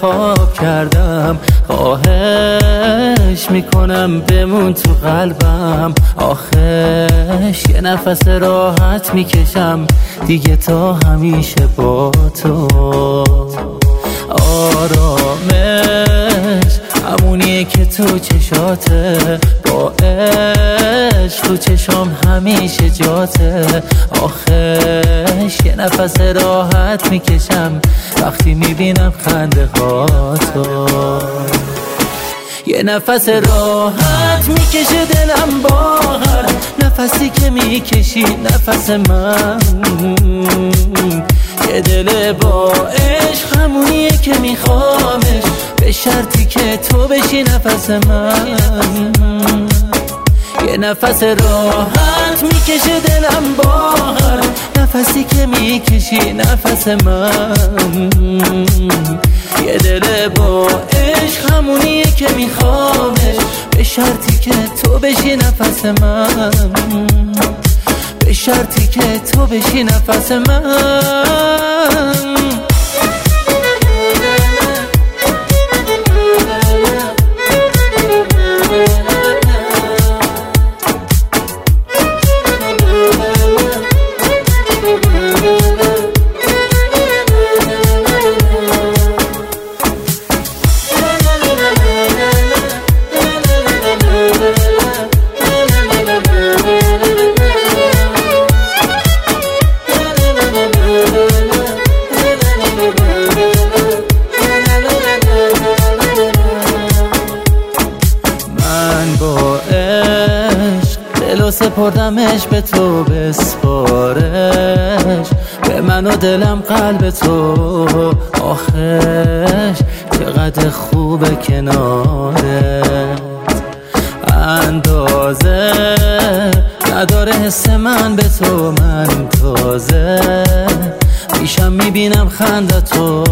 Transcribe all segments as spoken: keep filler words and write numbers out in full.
انتخاب کردم، خواهش میکنم بمون تو قلبم. آخش یه نفس راحت میکشم دیگه تا همیشه با تو. آرامش همونیه که تو چشاته، با عشق تو چشام همیشه جاته. آخش یه نفس راحت میکشم وقتی میبینم خنده هاتو. یه نفس راحت میکشه دلم با هر نفسی که میکشی نفس من. یه دل با عشق همونیه که میخوامش، به شرطی که تو بشی نفس من. یه نفس راحت میکشه دلم با هر نفسی که میکشی نفس من. یه دل با عشق همونیه که میخوامش، به شرطی که تو بشی نفس من. به شرطی که تو بشی نفس من. دلو سپردمش به تو بسپارش، به من و دلم قلب تو. آخش چقدر خوبه کنارت، اندازه نداره حس من به تو. من تازه میشم میبینم خنده تو.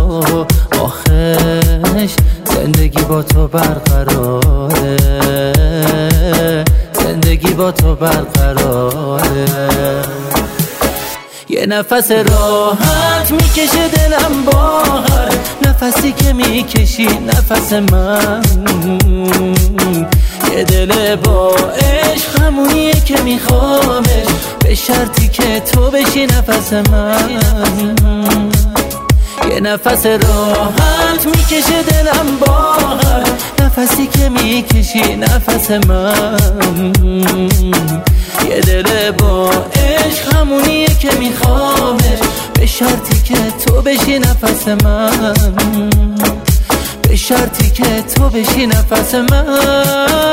آخش زندگی با تو برقراره، زندگی با تو برقراره. یه نفس راحت میکشه دلم با هر نفسی که میکشی نفس من. یه دل با عشق همونیه که میخوامش، به شرطی که تو بشی نفس من. یه نفس راحت میکشه دلم با هر نفسی که میکشی نفس من. یه دل با عشق همونیه که میخوامش، به شرطی که تو بشی نفس من. به شرطی که تو بشی نفس من.